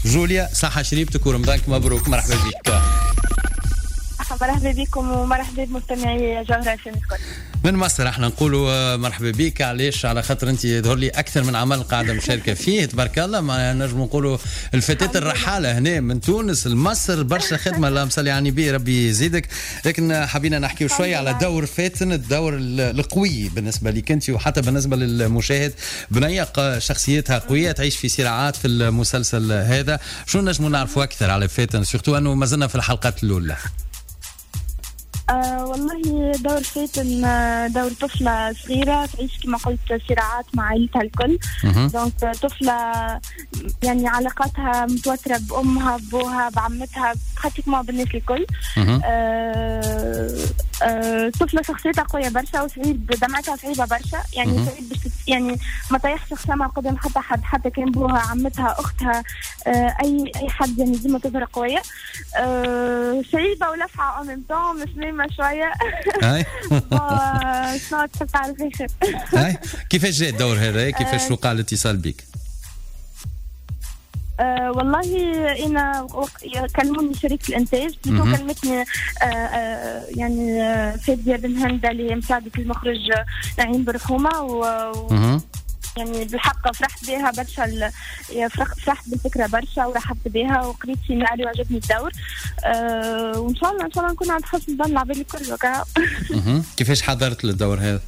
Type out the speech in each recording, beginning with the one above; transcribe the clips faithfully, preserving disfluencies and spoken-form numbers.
جوليا صحة شريبتك ورمضانك مبروك، مرحبا بك. مرحبا بكم ومرحبا بمستمعي جوهرة اف ام الكل. من مصر احنا نقولوا مرحبا بك. علاش؟ على خاطر انت يظهر لي اكثر من عمل قاعده مشاركه فيه تبارك الله. ما نجم نقولوا الفتاه الرحاله هنا من تونس لمصر، برشا خدمه الله مصلي على النبي ربي يزيدك. لكن حبينا نحكيو شويه على دور فاتن، الدور القوي بالنسبه لك انت وحتى بالنسبه للمشاهد. بنيه شخصيتها قويه، تعيش في صراعات في المسلسل هذا. شو نجموا نعرفوا اكثر على فاتن، سورتو انه ما زلنا في الحلقات الاولى؟ آه والله دور فاتن دور طفلة صغيرة تعيش كما قلت صراعات مع عائلتها الكل. دونك طفلة يعني علاقاتها متوترة بأمها بأبوها بعمتها براتيكمون بالناس الكل. آه آه طفلة شخصيتها قوية برشا وصعيب دمعتها صعيبة برشا، يعني صعيب باش يعني ما طيحش خصامها قدام حتى حد، حتى كان بوها عمتها أختها آه أي أي حد، يعني ديما تظهر قوية. آه صعيبة ولفعة أو ميم طون مش نايمة شوية. هاي شنو تحب تعرف اخر؟ هاي كيفاش جاء الدور هذا؟ كيفاش وقع الاتصال بك؟ أه والله انا كلموني شركه الانتاج، كلمتني أه أه يعني فاديه بن هندا اللي مساعده المخرج نعيم برحومه و يعني بالحق فرحت بها برشا، فرحت بالفكره برشا ورحبت بها وقريت سيناريو وعجبني الدور. أه وان شاء الله ان شاء الله نكون عند حسن ظن العباد الكل وكا. كيفاش حضرت للدور هذا؟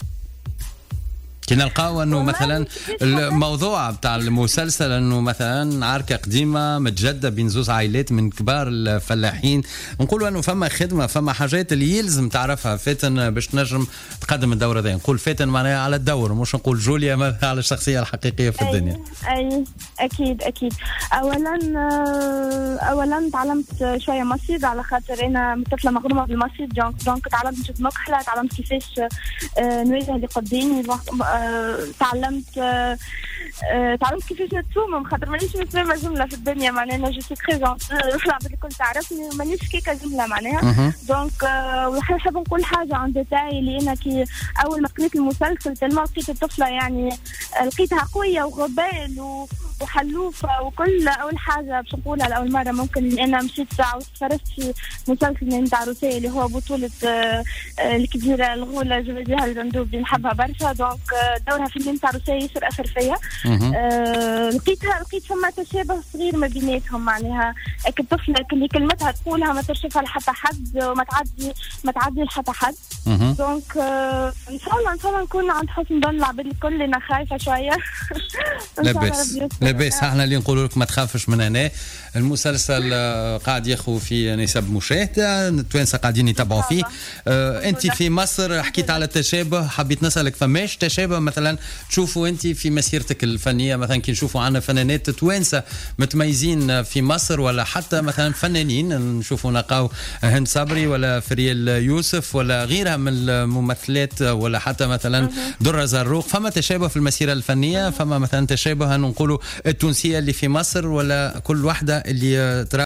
كي نلقاو انه مثلا الموضوع بتاع المسلسل انه مثلا عركه قديمه متجدده بين زوز عائلات من كبار الفلاحين، نقولوا انه فما خدمه فما حاجات اللي يلزم تعرفها فاتن باش تنجم تقدم الدور هذا. نقول فاتن معناها على الدور، مش نقول جوليا على الشخصيه الحقيقيه في الدنيا. اي اي اكيد اكيد. اولا اولا تعلمت شويه مصري على خاطر انا طفله مغرومه بالمصري، دونك تعلمت نشوف مكحله، تعلمت كيفاش نواجه اللي قدامي. أه، تعلمت أه، أه، تعلمت كيفاش نتصوم، خاطر مانيش متفاهمه جمله في الدنيا معناها. انا جو سي تري جونتي، العباد الكل تعرفني مانيش كيكه جمله معناها. دونك ونحب نقول حاجه عن ديتاي اللي انا كي اول ما قريت المسلسل تلما لقيت الطفله يعني لقيتها قويه وغبال وحلوفه وكل. اول حاجه باش نقولها لاول مره ممكن انا مشيت ساعه وتفرجت في مسلسل نتاع روسيا اللي هو بطوله الكبيره الغوله جوزيها الزندوبي، نحبها برشا. دونك دورها في نتاع روسيا ياسر اثر فيا. أه لقيتها لقيت فما تشابه صغير ما بيناتهم معناها. الطفله اللي كلمتها تقولها ما ترشفها لحتى حد وما تعدي ما تعدي لحتى حد. دونك أه ان شاء الله ان شاء الله نكون عند حسن ظن العباد الكل. انا خايفه شويه. لاباس لاباس. احنا اللي نقول لك ما تخافش من هنا. المسلسل قاعد يخو في نسب مشاهده، التوانسه قاعدين يتابعوا فيه. أه انت في مصر حكيت على التشابه، حبيت نسالك فماش تشابه مثلا تشوفوا انت في مسيرتك الفنيه؟ مثلا كي نشوفوا عنا فنانات توانسه متميزين في مصر ولا حتى مثلا فنانين نشوفوا نلقاو هند صبري ولا فريال يوسف ولا غيرها من الممثلات ولا حتى مثلا درة زروق، فما تشابه في المسيره الفنيه؟ فما مثلا تشابه نقولوا التونسيه اللي في مصر ولا كل واحده اللي ترى